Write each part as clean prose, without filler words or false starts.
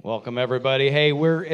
Welcome, everybody. Hey, we're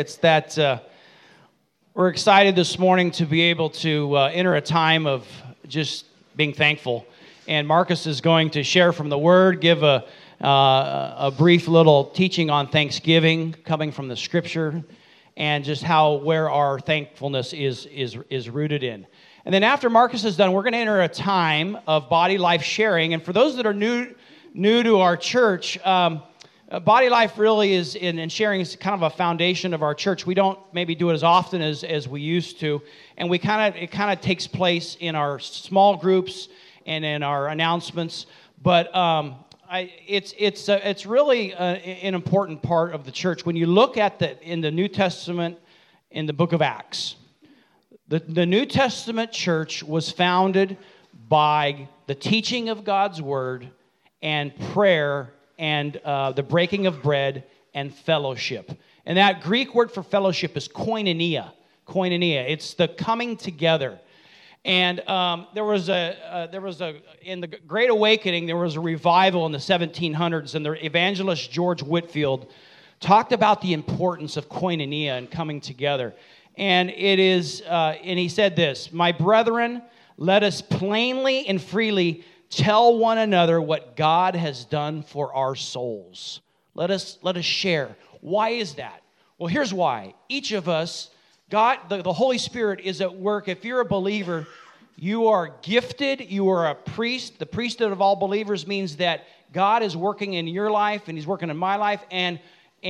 excited this morning to be able to enter a time of just being thankful. And Marcus is going to share from the Word, give a brief little teaching on Thanksgiving, coming from the Scripture, and just where our thankfulness is rooted in. And then after Marcus is done, we're going to enter a time of body life sharing. And for those that are new to our church, Body Life really is, and sharing is kind of a foundation of our church. We don't maybe do it as often as we used to, and it kind of takes place in our small groups and in our announcements. But it's really an important part of the church. When you look at in the New Testament, in the book of Acts, the New Testament church was founded by the teaching of God's Word and prayer and the breaking of bread and fellowship. And that Greek word for fellowship is koinonia. Koinonia. It's the coming together. And there was in the Great Awakening, there was a revival in the 1700s, and the evangelist George Whitefield talked about the importance of koinonia and coming together. And and he said this: "My brethren, let us plainly and freely tell one another what God has done for our souls." Let us share. Why is that? Well, here's why. Each of us, God, the Holy Spirit is at work. If you're a believer, you are gifted. You are a priest. The priesthood of all believers means that God is working in your life and He's working in my life, and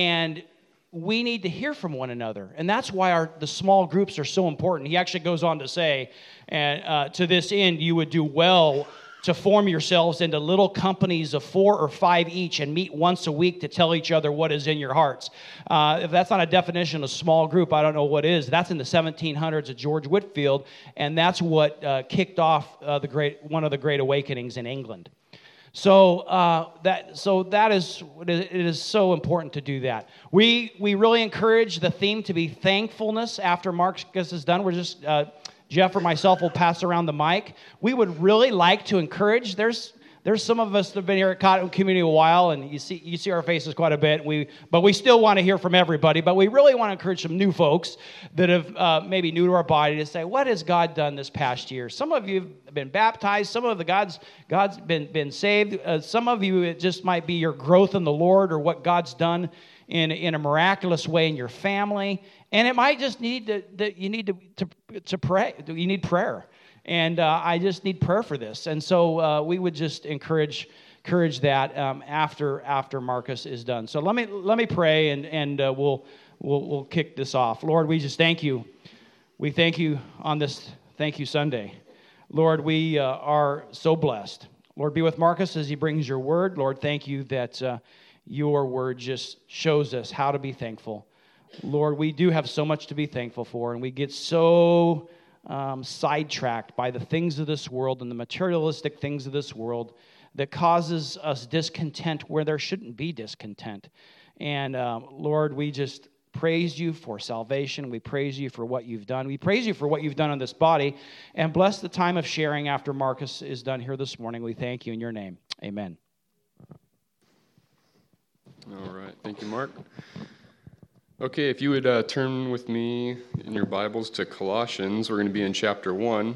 we need to hear from one another. And that's why the small groups are so important. He actually goes on to say, to this end, you would do well to form yourselves into little companies of 4 or 5 each and meet once a week to tell each other what is in your hearts. If that's not a definition of small group, I don't know what is. That's in the 1700s of George Whitefield, and that's what kicked off one of the Great Awakenings in England. So it is so important to do that. We really encourage the theme to be thankfulness. After Marcus is done, we're just Jeff or myself will pass around the mic. We would really like to encourage. There's some of us that have been here at Cottonwood Community a while, and you see our faces quite a bit. But we still want to hear from everybody. But we really want to encourage some new folks that have maybe new to our body to say, what has God done this past year? Some of you have been baptized. Some of the God's been saved. Some of you, it just might be your growth in the Lord or what God's done in a miraculous way in your family. And it might just need you need to pray. You need prayer. And I just need prayer for this. And so we would just encourage that after Marcus is done. So let me pray, and we'll kick this off. Lord, we just thank you. We thank you on this Thank You Sunday. Lord, we are so blessed. Lord, be with Marcus as he brings your word. Lord, thank you that your word just shows us how to be thankful. Lord, we do have so much to be thankful for, and we get so sidetracked by the things of this world and the materialistic things of this world that causes us discontent where there shouldn't be discontent. And Lord, we just praise you for salvation. We praise you for what you've done. We praise you for what you've done on this body, and bless the time of sharing after Marcus is done here this morning. We thank you in your name. Amen. All right. Thank you, Mark. Okay, if you would turn with me in your Bibles to Colossians. We're going to be in chapter 1.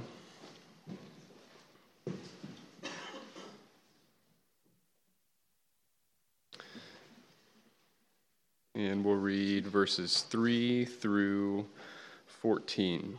And we'll read verses 3 through 14.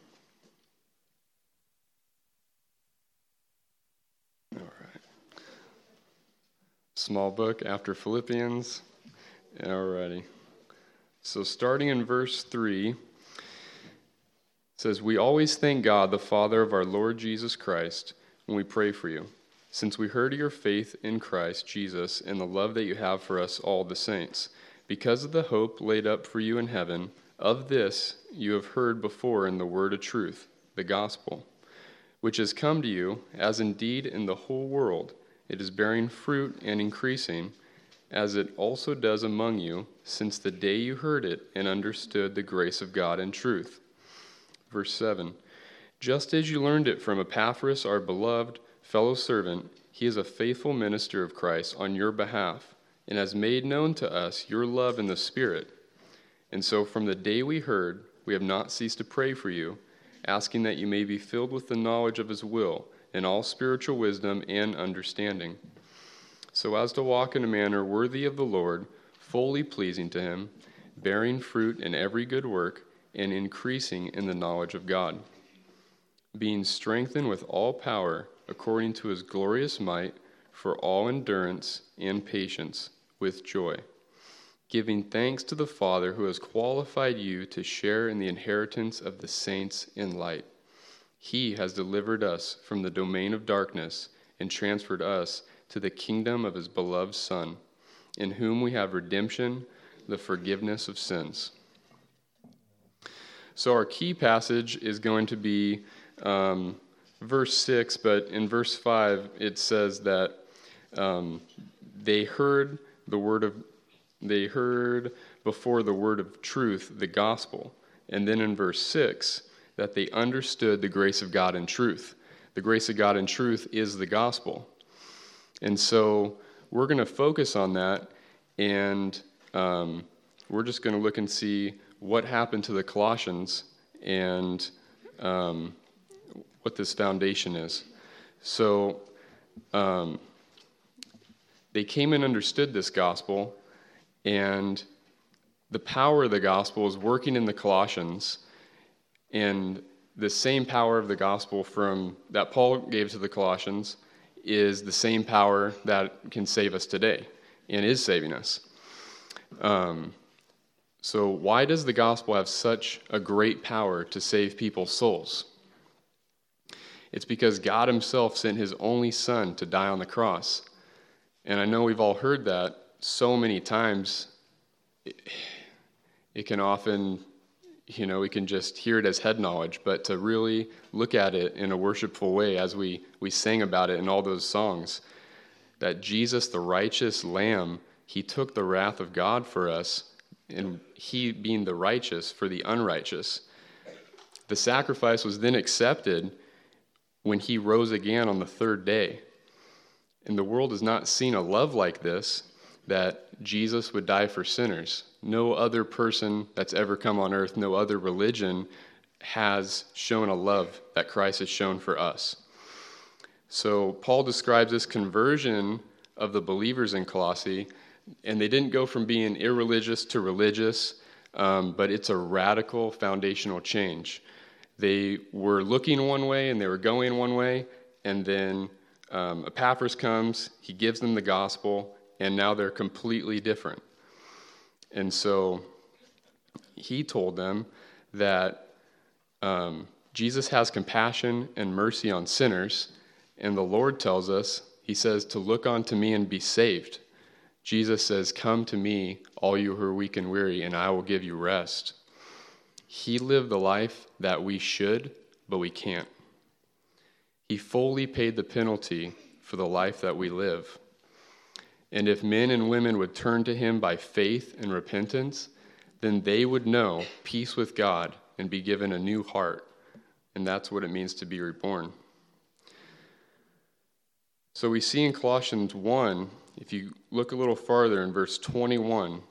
All right. Small book after Philippians. All righty. So starting in verse 3, it says, "We always thank God, the Father of our Lord Jesus Christ, when we pray for you, since we heard of your faith in Christ Jesus and the love that you have for us all the saints. Because of the hope laid up for you in heaven, of this you have heard before in the word of truth, the gospel, which has come to you, as indeed in the whole world it is bearing fruit and increasing, as it also does among you, since the day you heard it and understood the grace of God in truth." Verse 7, "Just as you learned it from Epaphras, our beloved fellow servant, he is a faithful minister of Christ on your behalf, and has made known to us your love in the Spirit. And so from the day we heard, we have not ceased to pray for you, asking that you may be filled with the knowledge of his will, in all spiritual wisdom and understanding, so as to walk in a manner worthy of the Lord, fully pleasing to him, bearing fruit in every good work, and increasing in the knowledge of God, being strengthened with all power according to his glorious might, for all endurance and patience with joy, giving thanks to the Father who has qualified you to share in the inheritance of the saints in light. He has delivered us from the domain of darkness and transferred us to the kingdom of his beloved Son, in whom we have redemption, the forgiveness of sins. So our key passage is going to be verse 6, but in verse 5 it says that they heard before the word of truth, the gospel. And then in verse 6, that they understood the grace of God in truth. The grace of God in truth is the gospel. And so we're going to focus on that, and we're just going to look and see what happened to the Colossians and what this foundation is. So they came and understood this gospel, and the power of the gospel is working in the Colossians, and the same power of the gospel that Paul gave to the Colossians is the same power that can save us today and is saving us. So why does the gospel have such a great power to save people's souls? It's because God himself sent his only Son to die on the cross. And I know we've all heard that so many times. It can often, we can just hear it as head knowledge, but to really look at it in a worshipful way as we sang about it in all those songs, that Jesus, the righteous Lamb, he took the wrath of God for us, and he being the righteous for the unrighteous. The sacrifice was then accepted when he rose again on the third day. And the world has not seen a love like this, that Jesus would die for sinners. No other person that's ever come on earth, no other religion has shown a love that Christ has shown for us. So Paul describes this conversion of the believers in Colossae, and they didn't go from being irreligious to religious, but it's a radical foundational change. They were looking one way and they were going one way, and then Epaphras comes, he gives them the gospel, and now they're completely different. And so he told them that Jesus has compassion and mercy on sinners, and the Lord tells us, he says, to look unto me and be saved. Jesus says, come to me, all you who are weak and weary, and I will give you rest. He lived the life that we should, but we can't. He fully paid the penalty for the life that we live. And if men and women would turn to him by faith and repentance, then they would know peace with God and be given a new heart. And that's what it means to be reborn. So we see in Colossians 1, if you look a little farther in verse 21,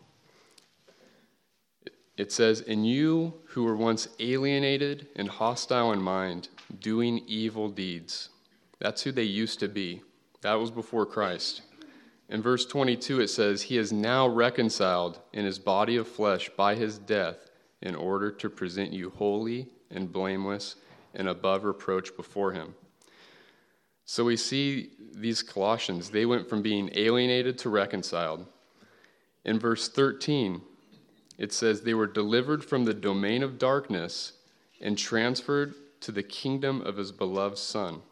it says, "And you who were once alienated and hostile in mind, doing evil deeds." That's who they used to be. That was before Christ. In verse 22, it says, "He is now reconciled in his body of flesh by his death in order to present you holy and blameless and above reproach before him." So we see these Colossians, they went from being alienated to reconciled. In verse 13, it says, "They were delivered from the domain of darkness and transferred to the kingdom of his beloved Son."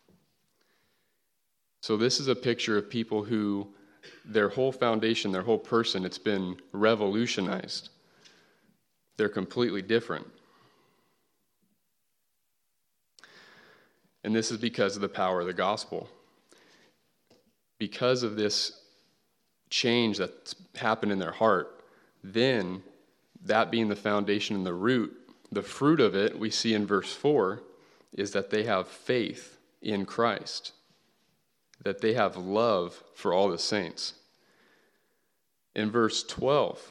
So this is a picture of people who, their whole foundation, their whole person, it's been revolutionized. They're completely different. And this is because of the power of the gospel. Because of this change that's happened in their heart, then that being the foundation and the root, the fruit of it, we see in verse 4, is that they have faith in Christ, that they have love for all the saints. In verse 12,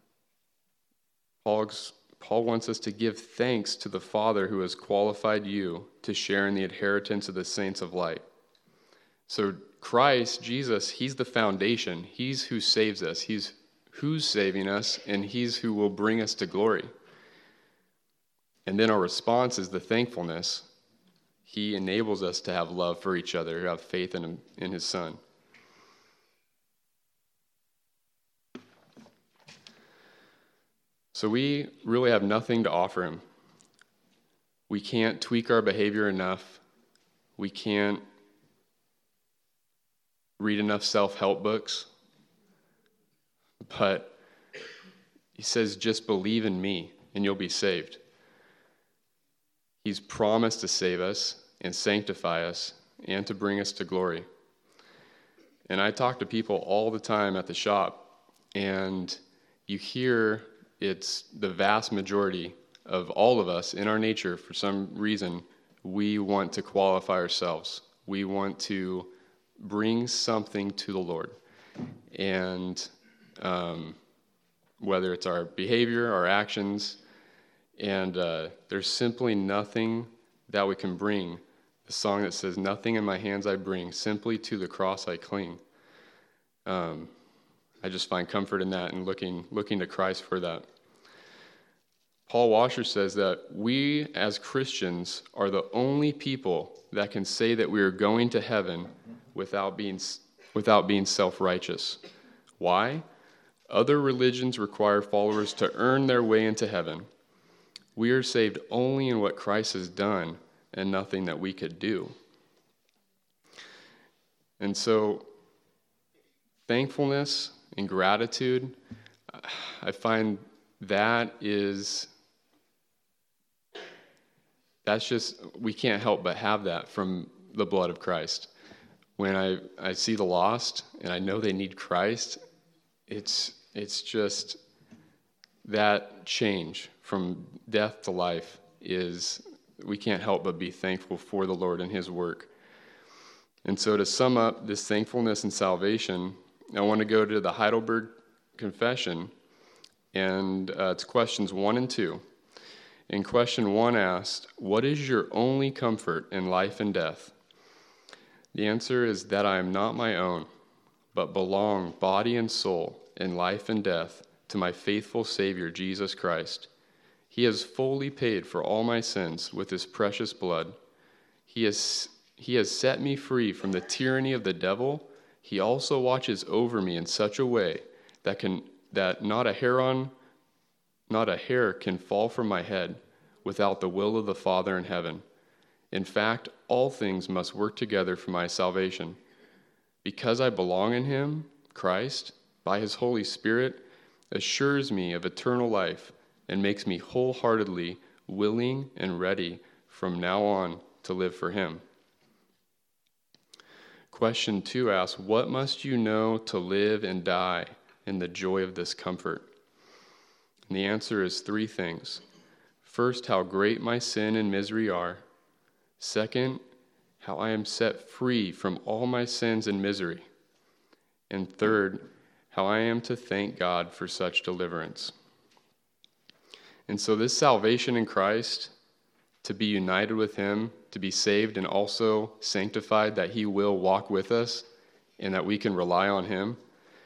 Paul wants us to give thanks to the Father who has qualified you to share in the inheritance of the saints of light. So Christ, Jesus, he's the foundation. He's who saves us. He's who's saving us, and he's who will bring us to glory. And then our response is the thankfulness. He enables us to have love for each other, to have faith in his Son. So we really have nothing to offer him. We can't tweak our behavior enough. We can't read enough self-help books. But he says, just believe in me and you'll be saved. He's promised to save us and sanctify us and to bring us to glory. And I talk to people all the time at the shop, and you hear it's the vast majority of all of us in our nature, for some reason, we want to qualify ourselves. We want to bring something to the Lord. And whether it's our behavior, our actions, and there's simply nothing that we can bring. The song that says, "Nothing in my hands I bring, simply to the cross I cling." I just find comfort in that and looking to Christ for that. Paul Washer says that we as Christians are the only people that can say that we are going to heaven without being self-righteous. Why? Other religions require followers to earn their way into heaven. We are saved only in what Christ has done and nothing that we could do. And so, thankfulness and gratitude, I find that's just, we can't help but have that from the blood of Christ. When I see the lost and I know they need Christ, it's just that change from death to life we can't help but be thankful for the Lord and his work. And so to sum up this thankfulness and salvation, I want to go to the Heidelberg Confession, and it's questions 1 and 2. In question 1 asked, "What is your only comfort in life and death?" The answer is that I am not my own, but belong body and soul in life and death to my faithful Savior, Jesus Christ. He has fully paid for all my sins with his precious blood. He has set me free from the tyranny of the devil. He also watches over me in such a way that not a hair can fall from my head without the will of the Father in heaven. In fact, all things must work together for my salvation. Because I belong in him, Christ, by his Holy Spirit, assures me of eternal life and makes me wholeheartedly willing and ready from now on to live for him. Question 2 asks, "What must you know to live and die in the joy of this comfort?" And the answer is 3 things. First, how great my sin and misery are. Second, how I am set free from all my sins and misery. And third, how I am to thank God for such deliverance. And so this salvation in Christ, to be united with him, to be saved and also sanctified, that he will walk with us and that we can rely on him.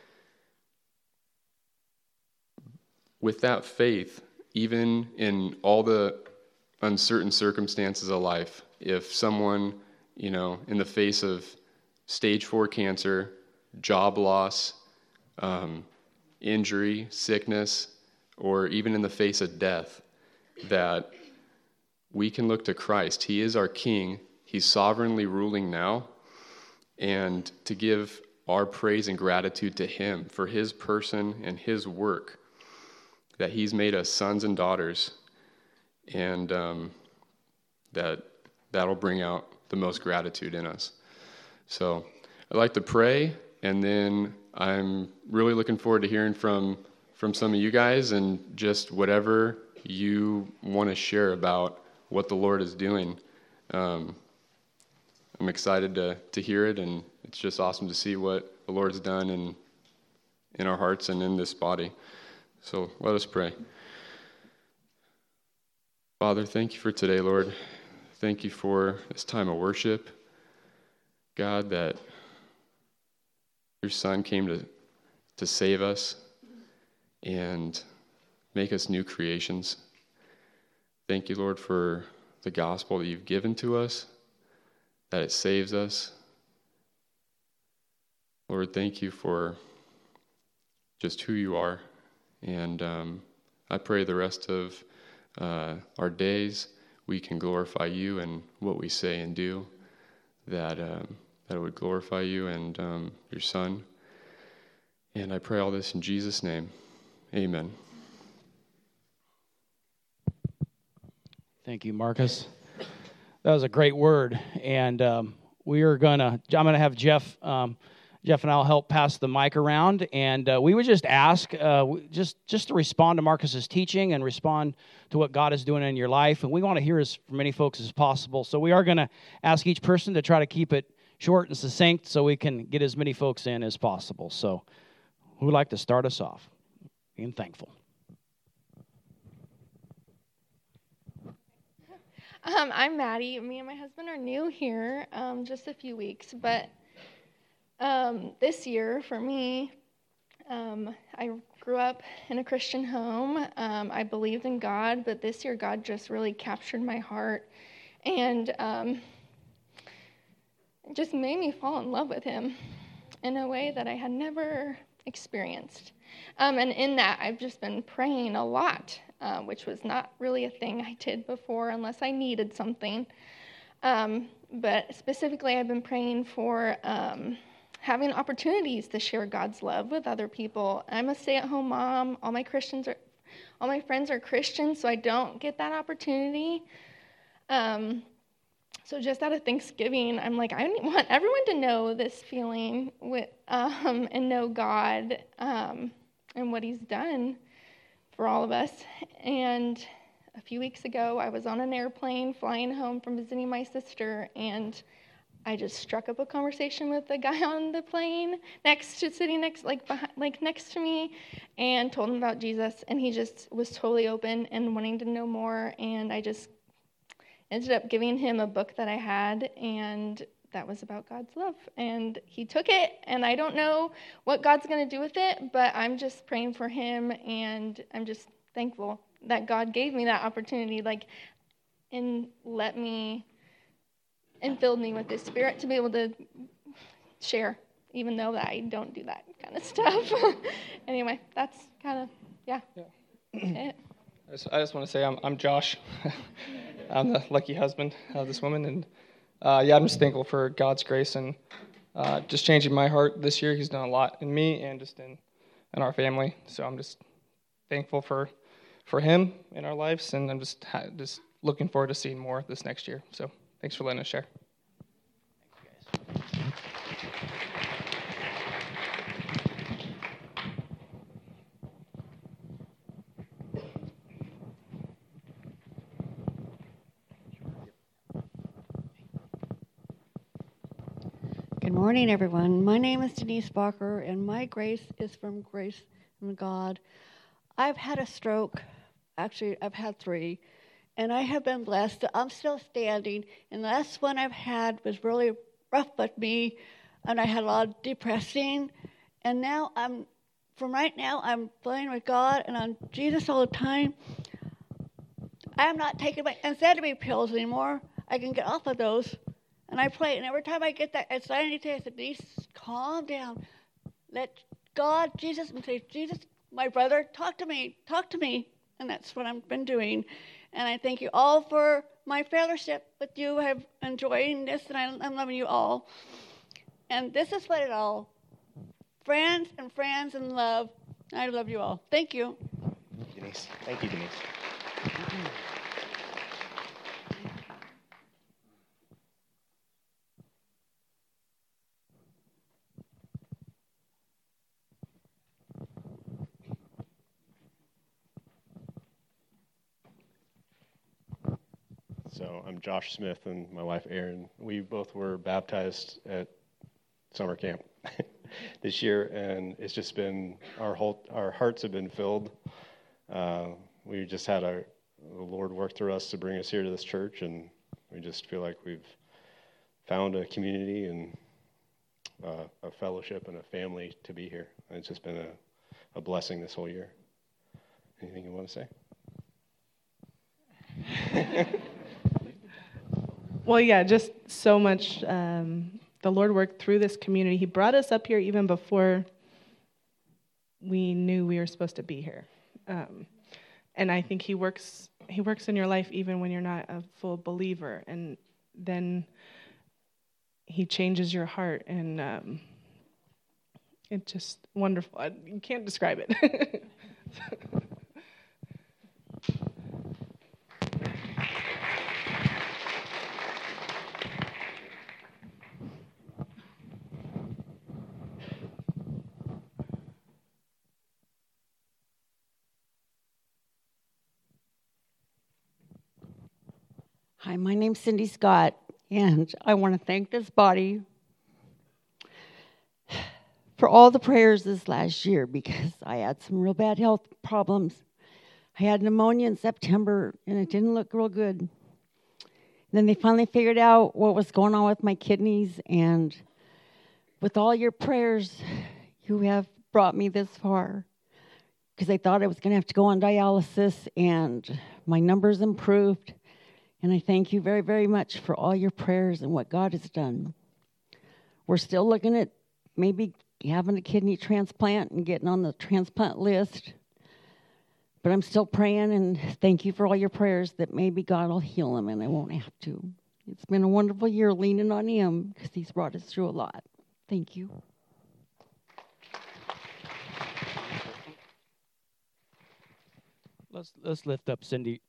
With that faith, even in all the uncertain circumstances of life, if someone, in the face of stage 4 cancer, job loss, injury, sickness, or even in the face of death, that we can look to Christ. He is our King. He's sovereignly ruling now. And to give our praise and gratitude to him for his person and his work, that he's made us sons and daughters, and that'll bring out the most gratitude in us. So I'd like to pray, and then I'm really looking forward to hearing from some of you guys and just whatever you want to share about what the Lord is doing. I'm excited to hear it, and it's just awesome to see what the Lord's done in our hearts and in this body. So let us pray. Father, thank you for today, Lord. Thank you for this time of worship. God, that your Son came to save us and make us new creations. Thank you, Lord, for the gospel that you've given to us, that it saves us. Lord, thank you for just who you are. And I pray the rest of our days we can glorify you in what we say and do, that it would glorify you and your Son. And I pray all this in Jesus' name. Amen. Thank you, Marcus. That was a great word. And I'm going to have Jeff and I'll help pass the mic around, and we would just ask just to respond to Marcus's teaching and respond to what God is doing in your life, and we want to hear as many folks as possible. So we are going to ask each person to try to keep it short and succinct so we can get as many folks in as possible. So who would like to start us off? Being thankful. I'm Maddie. Me and my husband are new here, just a few weeks, but this year, for me, I grew up in a Christian home. I believed in God, but this year God just really captured my heart and just made me fall in love with him in a way that I had never experienced. And in that, I've just been praying a lot, which was not really a thing I did before unless I needed something. But specifically, I've been praying for having opportunities to share God's love with other people. I'm a stay-at-home mom. All my friends are Christians, so I don't get that opportunity. So just out of Thanksgiving, I'm like, I want everyone to know this feeling with and know God and what He's done for all of us. And a few weeks ago, I was on an airplane flying home from visiting my sister, and I just struck up a conversation with the guy on the plane sitting next to me, and told him about Jesus, and he just was totally open and wanting to know more, and I just ended up giving him a book that I had, and that was about God's love, and he took it, and I don't know what God's going to do with it, but I'm just praying for him, and I'm just thankful that God gave me that opportunity, and filled me with His Spirit to be able to share, even though that I don't do that kind of stuff. Anyway, that's kind of, it. I just want to say I'm Josh. I'm the lucky husband of this woman, and I'm just thankful for God's grace and just changing my heart this year. He's done a lot in me and just in our family. So I'm just thankful for Him in our lives, and I'm just looking forward to seeing more this next year. So thanks for letting us share. Good morning, everyone. My name is Denise Barker, and my grace is from grace from God. I've had a stroke. Actually, I've had 3, and I have been blessed. I'm still standing, and the last one I've had was really rough with me, and I had a lot of depressing, and now I'm playing with God and on Jesus all the time. I'm not taking my amphetamine pills anymore. I can get off of those. And I pray, and every time I get that anxiety, I said, Denise, calm down. Let God, Jesus, and say, Jesus, my brother, talk to me. And that's what I've been doing. And I thank you all for my fellowship with you. I'm enjoying this, and I'm loving you all. And this is what it all, friends and love. I love you all. Thank you. Denise. Thank you, Denise. So I'm Josh Smith and my wife Erin. We both were baptized at summer camp. this year, and it's just been our hearts have been filled. We just had the Lord work through us to bring us here to this church, and we just feel like we've found a community and a fellowship and a family to be here. And it's just been a blessing this whole year. Anything you want to say? Well, yeah, just so much. The Lord worked through this community. He brought us up here even before we knew we were supposed to be here. And I think He works in your life even when you're not a full believer. And then He changes your heart, and it's just wonderful. You can't describe it. Hi, my name's Cindy Scott, and I want to thank this body for all the prayers this last year, because I had some real bad health problems. I had pneumonia in September, and it didn't look real good. And then they finally figured out what was going on with my kidneys, and with all your prayers, you have brought me this far, because I thought I was going to have to go on dialysis, and my numbers improved. And I thank you very, very much for all your prayers and what God has done. We're still looking at maybe having a kidney transplant and getting on the transplant list. But I'm still praying, and thank you for all your prayers that maybe God will heal him and I won't have to. It's been a wonderful year leaning on him, because he's brought us through a lot. Thank you. Let's lift up Cindy.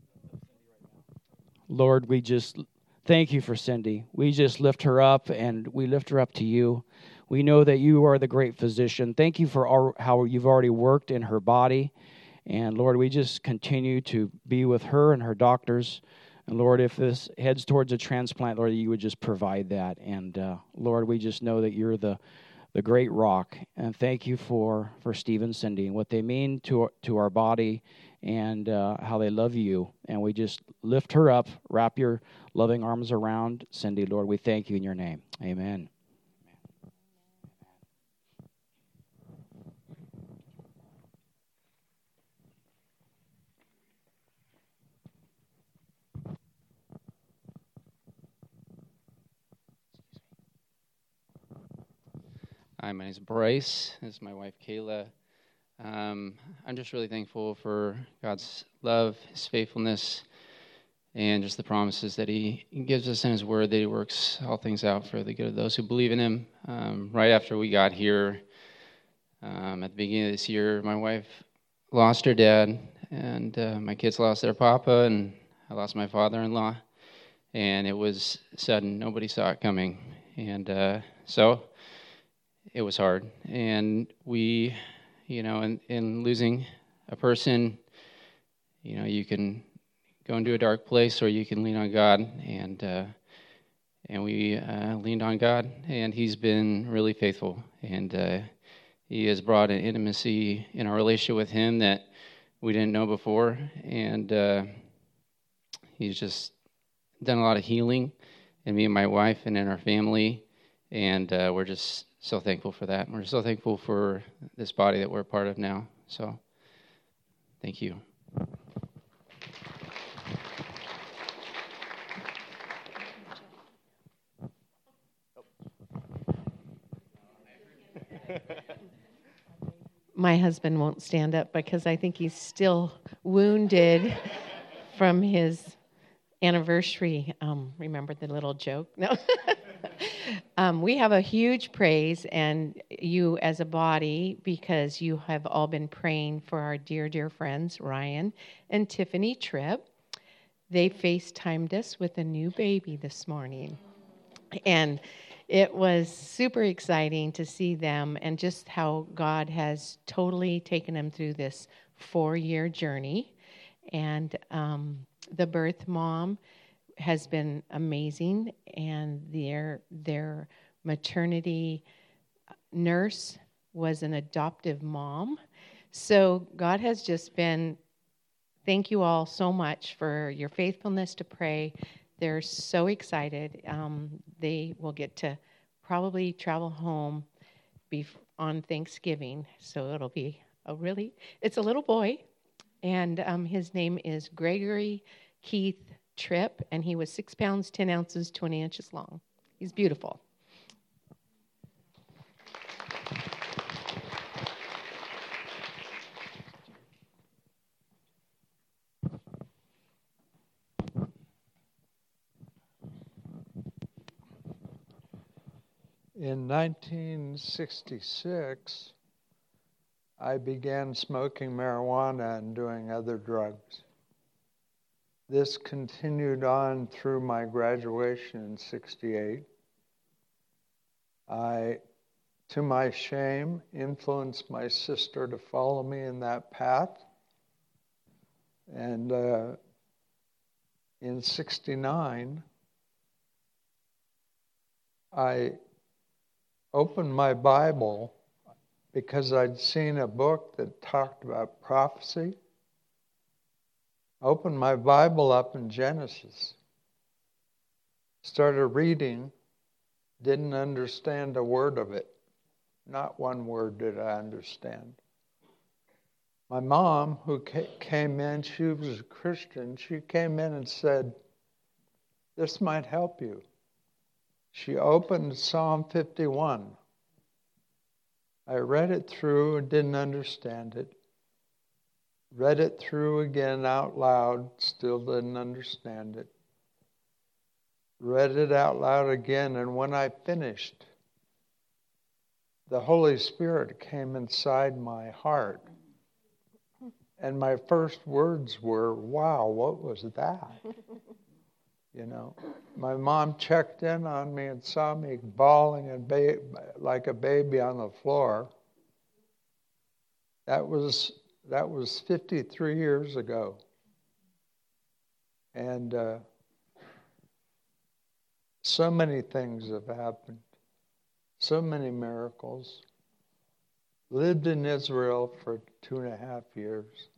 Lord, we just thank you for Cindy. We just lift her up, and we lift her up to you. We know that you are the great physician. Thank you for how you've already worked in her body. And Lord, we just continue to be with her and her doctors. And Lord, if this heads towards a transplant, Lord, you would just provide that. And Lord, we just know that you're the great rock. And thank you for Steve and Cindy and what they mean to our body, and how they love you. And we just lift her up, wrap your loving arms around Cindy, Lord. We thank you in your name. Amen. Hi, my name is Bryce. This is my wife, Kayla. I'm just really thankful for God's love, His faithfulness, and just the promises that He gives us in His Word, that He works all things out for the good of those who believe in Him. Right after we got here, at the beginning of this year, my wife lost her dad, and my kids lost their papa, and I lost my father-in-law, and it was sudden. Nobody saw it coming, and so it was hard. And we, in losing a person, you can go into a dark place, or you can lean on God. And we leaned on God, and He's been really faithful. And He has brought an intimacy in our relationship with Him that we didn't know before. And He's just done a lot of healing in me and my wife and in our family. And we're just so thankful for that. We're so thankful for this body that we're a part of now. So, thank you. My husband won't stand up because I think he's still wounded from his anniversary. Remember the little joke? No. We have a huge praise, and you as a body, because you have all been praying for our dear, dear friends, Ryan and Tiffany Tripp. They FaceTimed us with a new baby this morning. And it was super exciting to see them, and just how God has totally taken them through this 4-year journey. And the birth mom has been amazing, and their maternity nurse was an adoptive mom. So God has just been, thank you all so much for your faithfulness to pray. They're so excited. They will get to probably travel home on Thanksgiving. So it'll be it's a little boy. And his name is Gregory Keith Tripp. And he was 6 pounds, 10 ounces, 20 inches long. He's beautiful. In 1966, I began smoking marijuana and doing other drugs. This continued on through my graduation in 68. I, to my shame, influenced my sister to follow me in that path. And in 69, I opened my Bible because I'd seen a book that talked about prophecy. I opened my Bible up in Genesis, started reading, didn't understand a word of it. Not one word did I understand. My mom, who came in, she was a Christian, she came in and said, "This might help you." She opened Psalm 51. I read it through and didn't understand it. Read it through again out loud, still didn't understand it. Read it out loud again, and when I finished, the Holy Spirit came inside my heart. And my first words were, "Wow, what was that?" You know, my mom checked in on me and saw me bawling and like a baby on the floor. That was 53 years ago. And so many things have happened. So many miracles. Lived in Israel for 2.5 years.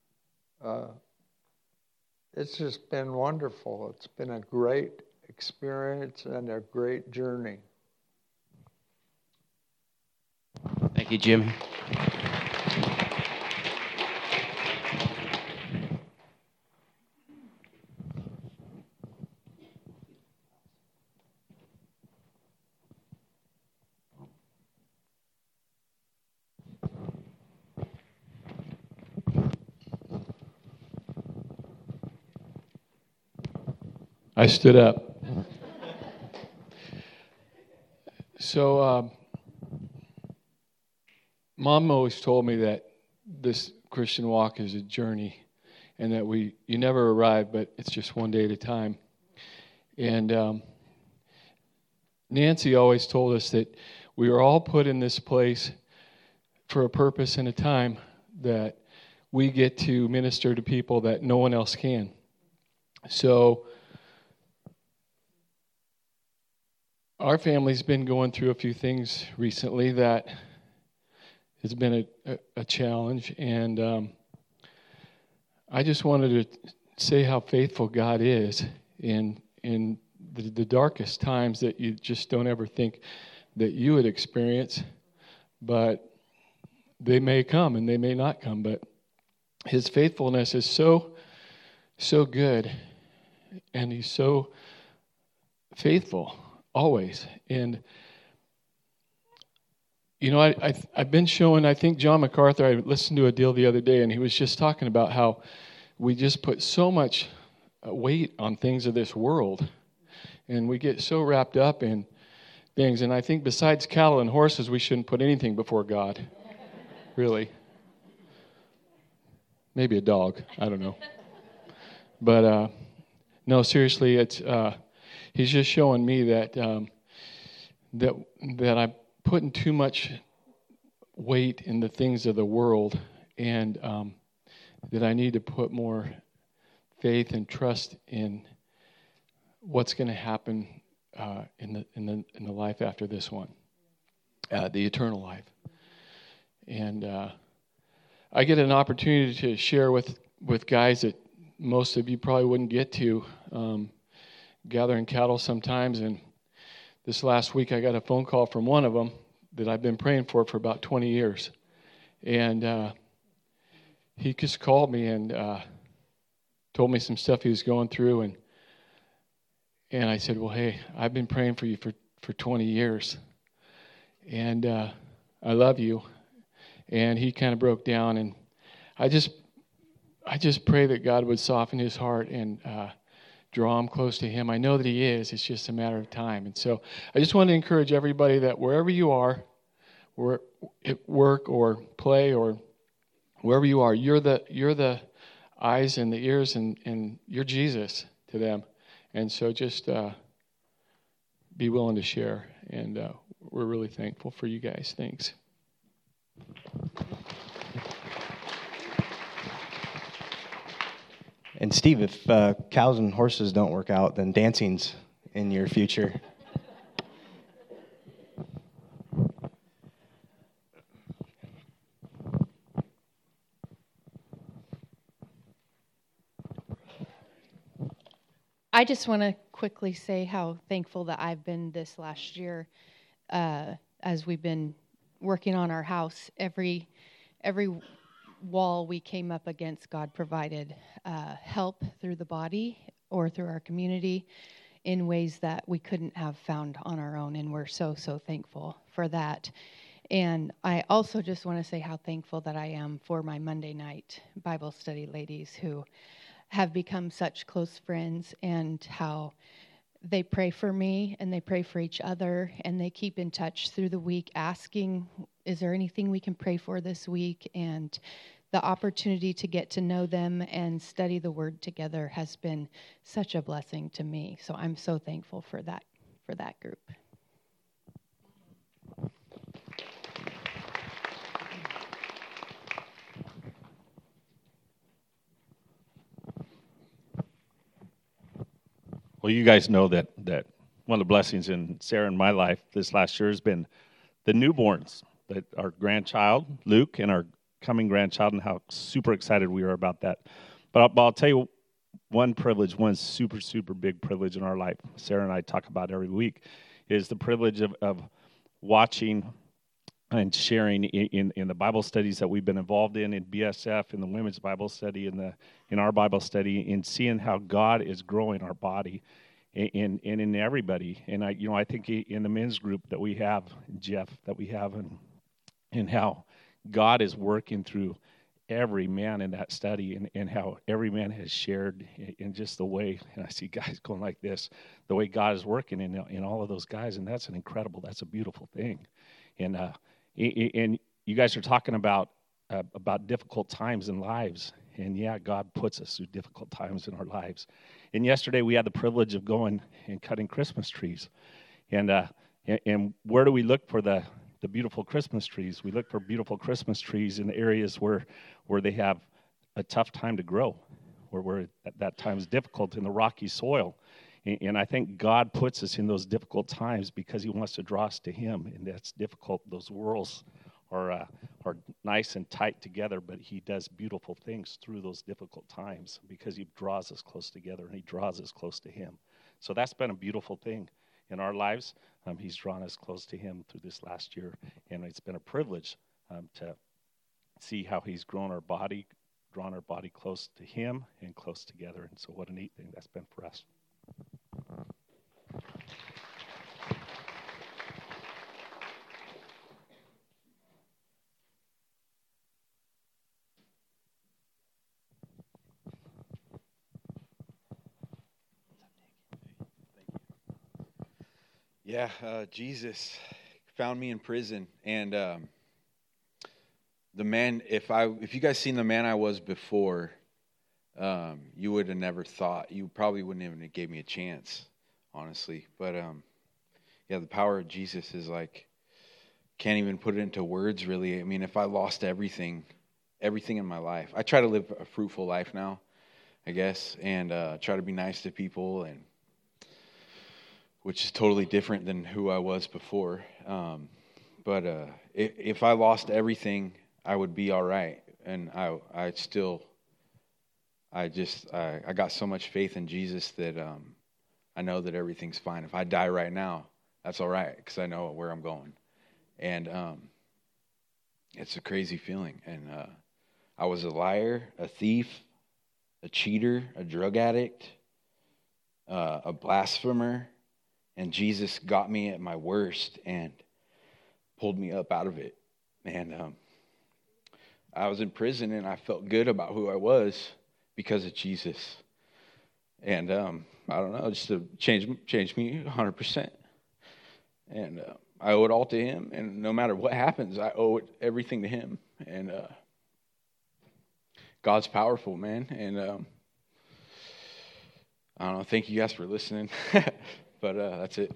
It's just been wonderful. It's been a great experience and a great journey. Thank you, Jimmy. I stood up. So, Mom always told me that this Christian walk is a journey, and that you never arrive, but it's just one day at a time. And Nancy always told us that we are all put in this place for a purpose and a time that we get to minister to people that no one else can. So our family's been going through a few things recently that has been a challenge, and I just wanted to say how faithful God is in the darkest times that you just don't ever think that you would experience, but they may come and they may not come, but His faithfulness is so good, and He's so faithful always. And you know, I've been showing, I think John MacArthur, I listened to a deal the other day, and he was just talking about how we just put so much weight on things of this world, and we get so wrapped up in things. And I think besides cattle and horses, we shouldn't put anything before God, really. Maybe a dog, I don't know. But no, seriously, it's He's just showing me that that I'm putting too much weight in the things of the world, and that I need to put more faith and trust in what's going to happen in the life after this one. the eternal life. And I get an opportunity to share with guys that most of you probably wouldn't get to, gathering cattle sometimes. And this last week I got a phone call from one of them that I've been praying for about 20 years. And he just called me and told me some stuff he was going through. And I said, well, hey, I've been praying for you for 20 years. And I love you. And he kind of broke down. And I just pray that God would soften his heart and draw him close to him. I know that he is. It's just a matter of time. And so I just want to encourage everybody that wherever you are, or at work or play or wherever you are, you're the eyes and the ears and you're Jesus to them. And so just be willing to share. And we're really thankful for you guys. Thanks. And Steve, if cows and horses don't work out, then dancing's in your future. I just want to quickly say how thankful that I've been this last year as we've been working on our house. Every wall we came up against, God provided help through the body or through our community in ways that we couldn't have found on our own, and we're so thankful for that. And I also just want to say how thankful that I am for my Monday night Bible study ladies who have become such close friends, and how they pray for me and they pray for each other, and they keep in touch through the week asking, is there anything we can pray for this week? And the opportunity to get to know them and study the Word together has been such a blessing to me. So I'm so thankful for that group. Well, you guys know that one of the blessings in Sarah and my life this last year has been the newborns, that our grandchild, Luke, and our coming grandchild, and how super excited we are about that. But I'll tell you one privilege, one super, super big privilege in our life, Sarah and I talk about every week, is the privilege of watching and sharing in the Bible studies that we've been involved in BSF, in the women's Bible study, in our Bible study, and seeing how God is growing our body and in everybody. And I think in the men's group that we have, Jeff, that we have, and how God is working through every man in that study, and how every man has shared in just the way, and I see guys going like this, the way God is working in all of those guys, and that's that's a beautiful thing. And you guys are talking about difficult times in lives, and yeah, God puts us through difficult times in our lives. And yesterday we had the privilege of going and cutting Christmas trees, and where do we look for the beautiful Christmas trees? We look for beautiful Christmas trees in areas where they have a tough time to grow, where at that time is difficult in the rocky soil. And I think God puts us in those difficult times because he wants to draw us to him, and that's difficult. Those worlds are nice and tight together, but he does beautiful things through those difficult times because he draws us close together and he draws us close to him. So that's been a beautiful thing in our lives. He's drawn us close to him through this last year, and it's been a privilege to see how he's drawn our body close to him and close together. And so what a neat thing that's been for us. Yeah, Jesus found me in prison, and the man. If you guys seen the man I was before, you would have never thought. You probably wouldn't even have gave me a chance, honestly. But yeah, the power of Jesus is like, can't even put it into words, really. I mean, if I lost everything in my life, I try to live a fruitful life now, I guess, and try to be nice to people, and which is totally different than who I was before. But if I lost everything, I would be all right. And I got so much faith in Jesus that I know that everything's fine. If I die right now, that's all right because I know where I'm going. And it's a crazy feeling. And I was a liar, a thief, a cheater, a drug addict, a blasphemer, and Jesus got me at my worst and pulled me up out of it. And I was in prison, and I felt good about who I was because of Jesus. And I don't know, just to change me 100%. And I owe it all to him, and no matter what happens, I owe it everything to him. And God's powerful, man. And I don't know, thank you guys for listening. But that's it.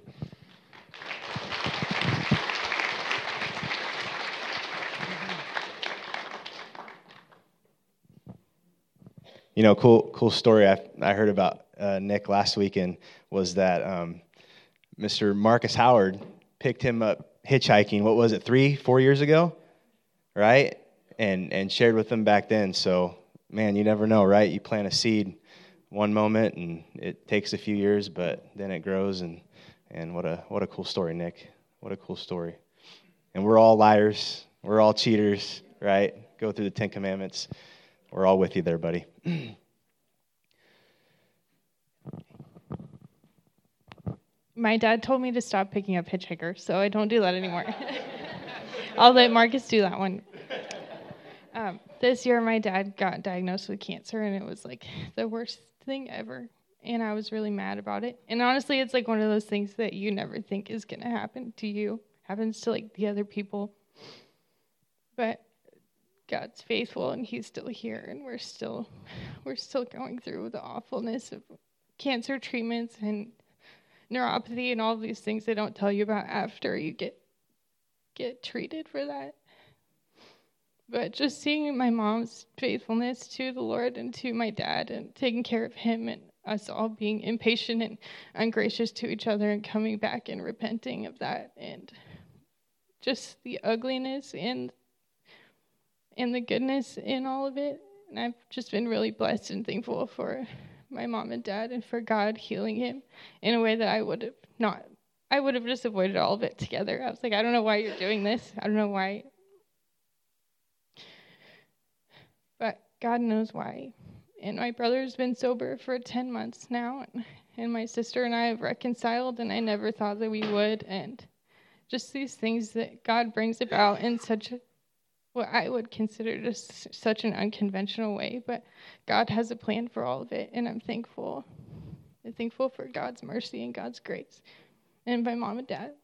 You know, cool story I heard about Nick last weekend was that Mr. Marcus Howard picked him up hitchhiking. What was it, 3-4 years ago, right? And shared with him back then. So, man, you never know, right? You plant a seed one moment, and it takes a few years, but then it grows. And what a cool story, Nick. What a cool story. And we're all liars. We're all cheaters, right? Go through the 10 Commandments. We're all with you there, buddy. My dad told me to stop picking up hitchhikers, so I don't do that anymore. I'll let Marcus do that one. This year, my dad got diagnosed with cancer, and it was like the worst thing ever. And I was really mad about it. And honestly, it's like one of those things that you never think is going to happen to you. Happens to like the other people. But God's faithful, and he's still here, and we're still going through the awfulness of cancer treatments and neuropathy and all of these things they don't tell you about after you get treated for that. But just seeing my mom's faithfulness to the Lord and to my dad and taking care of him and us all being impatient and ungracious to each other and coming back and repenting of that and just the ugliness and the goodness in all of it. And I've just been really blessed and thankful for my mom and dad and for God healing him in a way that I would have just avoided all of it together. I was like, I don't know why you're doing this. I don't know why. But God knows why. And my brother's been sober for 10 months now. And my sister and I have reconciled, and I never thought that we would. And just these things that God brings about in such what I would consider just such an unconventional way. But God has a plan for all of it, and I'm thankful. I'm thankful for God's mercy and God's grace. And my mom and dad.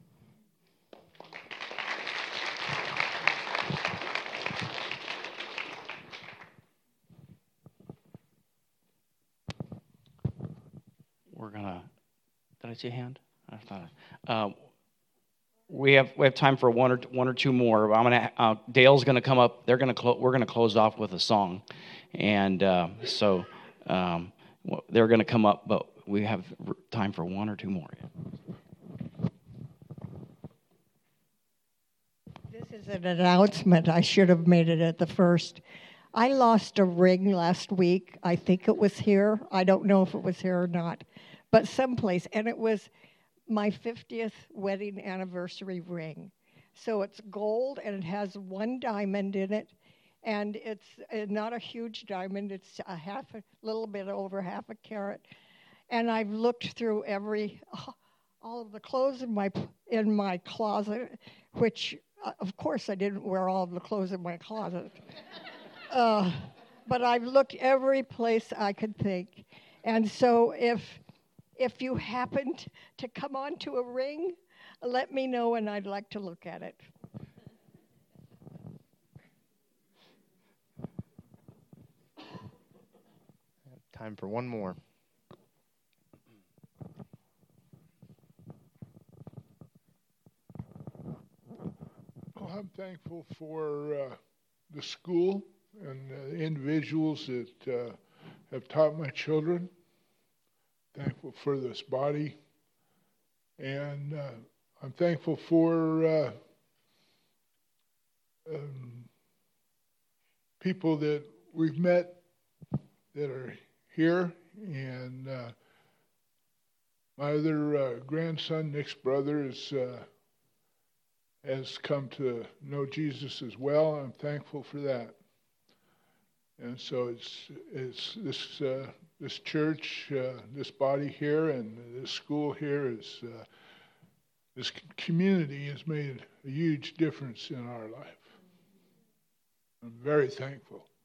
Did I see a hand? I thought. We have time for one or two more. Dale's gonna come up. We're gonna close off with a song, and so they're gonna come up, but we have time for one or two more. This is an announcement. I should have made it at the first. I lost a ring last week. I think it was here. I don't know if it was here or not, but someplace, and it was my 50th wedding anniversary ring. So it's gold, and it has one diamond in it, and it's not a huge diamond. It's a little bit over half a carat. And I've looked through all of the clothes in my closet, which, of course, I didn't wear all of the clothes in my closet. But I've looked every place I could think. And so if you happened to come onto a ring, let me know, and I'd like to look at it. Time for one more. Well, I'm thankful for the school and the individuals that have taught my children. Thankful for this body. And I'm thankful for people that we've met that are here, and my other grandson, Nick's brother, has come to know Jesus as well. I'm thankful for that. And so it's this church, this body here, and this school here is this community has made a huge difference in our life. I'm very thankful.